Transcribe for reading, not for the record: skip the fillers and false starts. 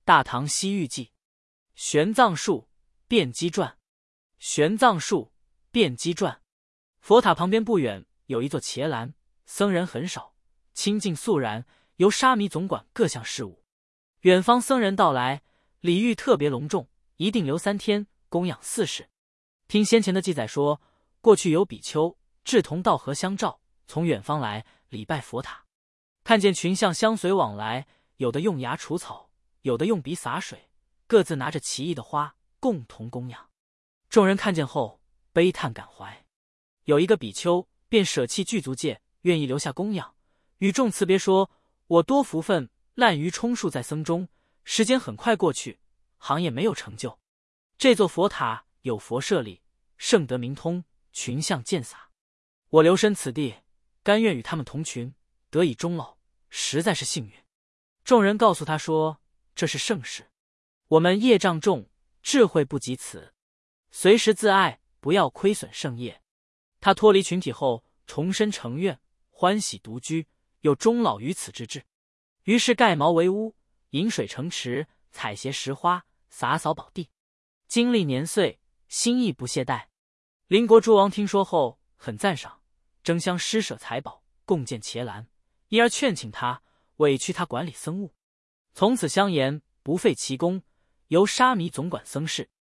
大唐西域记》。玄奘术辩机传。玄奘术辩机传。佛塔旁边不远有一座伽蓝，僧人很少，清净肃然，由沙弥总管各项事务。远方僧人到来，礼遇特别隆重，一定留3天，供养4事。听先前的记载说，过去有比丘志同道合相照，从远方来礼拜佛塔，看见群像相随往来，有的用牙除草，有的用鼻洒水，各自拿着奇异的花，共同供养。众人看见后悲叹感怀，有一个比丘便舍弃具足戒，愿意留下供养，与众辞别说：我多福分，滥竽充数在僧中，时间很快过去，行业没有成就。这座佛塔有佛舍利，圣德明通，群像渐洒，我留身此地，甘愿与他们同群，得以终老，实在是幸运。众人告诉他说：这是盛事，我们业障重，智慧不及此，随时自爱，不要亏损圣业。他脱离群体后，重申成愿，欢喜独居，又终老于此之志。于是盖茅为屋，引水成池，采撷石花，洒扫宝地，经历年岁，心意不懈怠。邻国诸王听说后很赞赏，争相施舍财宝，共建伽蓝，因而劝请他，委屈他管理僧务。从此相言不废其功，由沙弥总管僧事。